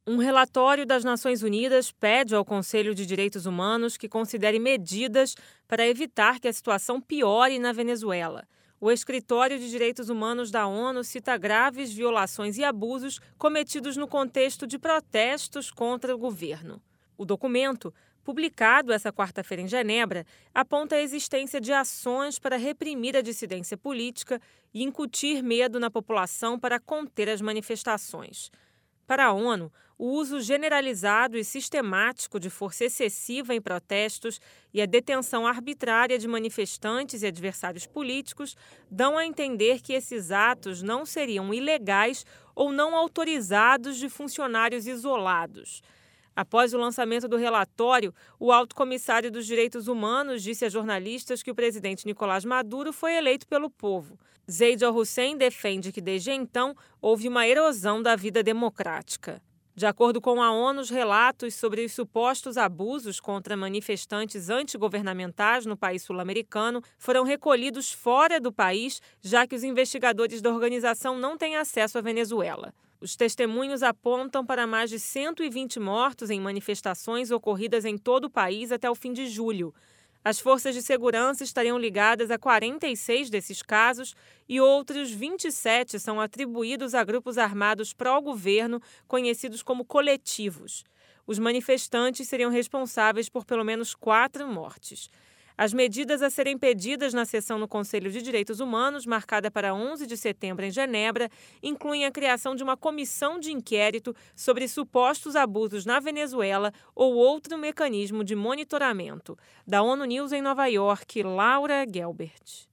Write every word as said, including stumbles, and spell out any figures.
Um relatório das Nações Unidas pede ao Conselho de Direitos Humanos que considere medidas para evitar que a situação piore na Venezuela. O Escritório de Direitos Humanos da ONU cita graves violações e abusos cometidos no contexto de protestos contra o governo. O documento, publicado essa quarta-feira em Genebra, aponta a existência de ações para reprimir a dissidência política e incutir medo na população para conter as manifestações. Para a ONU, o uso generalizado e sistemático de força excessiva em protestos e a detenção arbitrária de manifestantes e adversários políticos dão a entender que esses atos não seriam ilegais ou não autorizados de funcionários isolados. Após o lançamento do relatório, o alto comissário dos direitos humanos disse a jornalistas que o presidente Nicolás Maduro foi eleito pelo povo. Zeid al-Hussein defende que, desde então, houve uma erosão da vida democrática. De acordo com a ONU, os relatos sobre os supostos abusos contra manifestantes antigovernamentais no país sul-americano foram recolhidos fora do país, já que os investigadores da organização não têm acesso à Venezuela. Os testemunhos apontam para mais de cento e vinte mortos em manifestações ocorridas em todo o país até o fim de julho. As forças de segurança estariam ligadas a quarenta e seis desses casos e outros vinte e sete são atribuídos a grupos armados pró-governo, conhecidos como coletivos. Os manifestantes seriam responsáveis por pelo menos quatro mortes. As medidas a serem pedidas na sessão no Conselho de Direitos Humanos, marcada para onze de setembro em Genebra, incluem a criação de uma comissão de inquérito sobre supostos abusos na Venezuela ou outro mecanismo de monitoramento. Da ONU News em Nova York, Laura Gelbert.